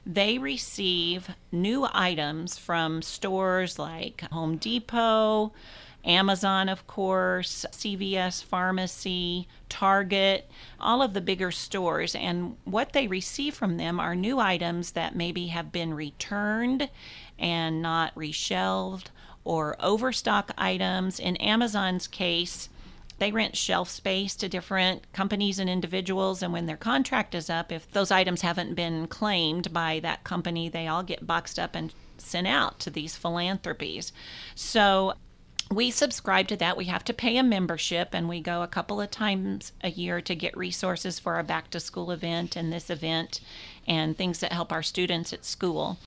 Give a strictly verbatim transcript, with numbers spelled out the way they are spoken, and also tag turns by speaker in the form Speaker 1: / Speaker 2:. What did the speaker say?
Speaker 1: they receive new items from stores like Home Depot, Amazon, of course, C V S Pharmacy, Target, all of the bigger stores. And what they receive from them are new items that maybe have been returned and not reshelved, or overstock items. In Amazon's case, they rent shelf space to different companies and individuals, and when their contract is up, if those items haven't been claimed by that company, they all get boxed up and sent out to these philanthropies. So we subscribe to that. We have to pay a membership, and we go a couple of times a year to get resources for our back to school event and this event and things that help our students at school.